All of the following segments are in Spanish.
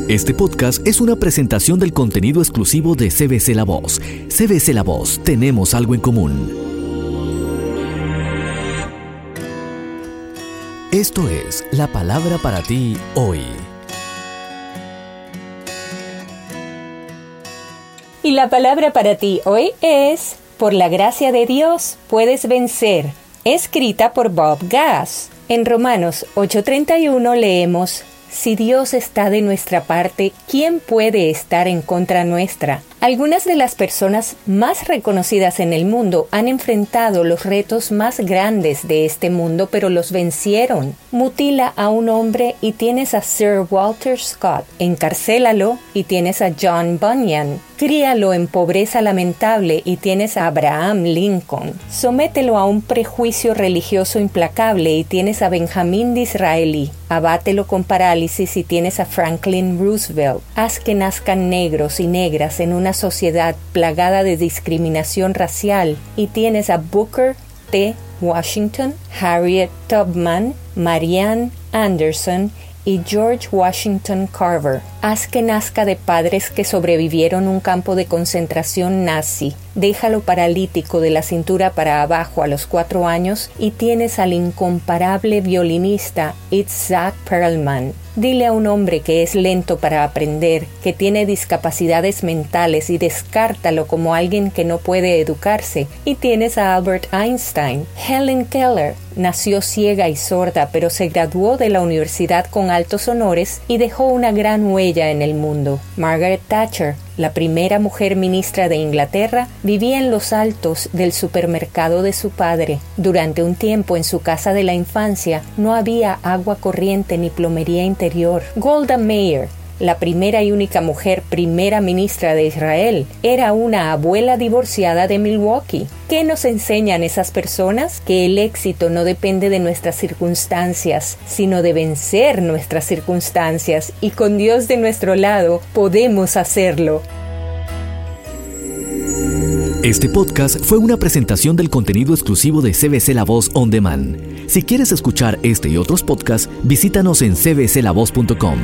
Este podcast es una presentación del contenido exclusivo de CBC La Voz. CBC La Voz, tenemos algo en común. Esto es la palabra para ti hoy. Y la palabra para ti hoy es: por la gracia de Dios puedes vencer, escrita por Bob Gass. En Romanos 8:31 leemos: si Dios está de nuestra parte, ¿quién puede estar en contra nuestra? Algunas de las personas más reconocidas en el mundo han enfrentado los retos más grandes de este mundo, pero los vencieron. Mutila a un hombre y tienes a Sir Walter Scott. Encarcélalo y tienes a John Bunyan. Críalo en pobreza lamentable y tienes a Abraham Lincoln. Somételo a un prejuicio religioso implacable y tienes a Benjamín Disraeli. Abátelo con parálisis y tienes a Franklin Roosevelt. Haz que nazcan negros y negras en una sociedad plagada de discriminación racial y tienes a Booker T. Washington, Harriet Tubman, Marian Anderson y George Washington Carver. Haz que nazca de padres que sobrevivieron un campo de concentración nazi. Déjalo paralítico de la cintura para abajo a los 4 años y tienes al incomparable violinista Itzhak Perlman. Dile a un hombre que es lento para aprender, que tiene discapacidades mentales y descártalo como alguien que no puede educarse. Y tienes a Albert Einstein. Helen Keller nació ciega y sorda, pero se graduó de la universidad con altos honores y dejó una gran huella en el mundo. Margaret Thatcher, la primera mujer ministra de Inglaterra, vivía en los altos del supermercado de su padre. Durante un tiempo en su casa de la infancia no había agua corriente ni plomería interior. Golda Meir, la primera y única mujer primera ministra de Israel, era una abuela divorciada de Milwaukee. ¿Qué nos enseñan esas personas? Que el éxito no depende de nuestras circunstancias, sino de vencer nuestras circunstancias, y con Dios de nuestro lado podemos hacerlo. Este podcast fue una presentación del contenido exclusivo de CBC La Voz On Demand. Si quieres escuchar este y otros podcasts, visítanos en cbclavoz.com.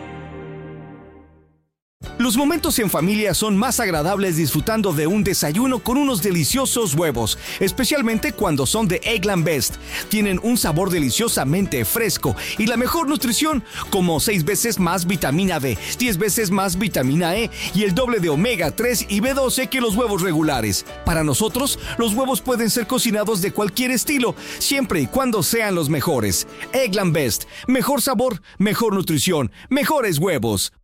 Los momentos en familia son más agradables disfrutando de un desayuno con unos deliciosos huevos, especialmente cuando son de Eggland Best. Tienen un sabor deliciosamente fresco y la mejor nutrición, como 6 veces más vitamina D, 10 veces más vitamina E y el doble de omega 3 y B12 que los huevos regulares. Para nosotros, los huevos pueden ser cocinados de cualquier estilo, siempre y cuando sean los mejores. Eggland Best, mejor sabor, mejor nutrición, mejores huevos.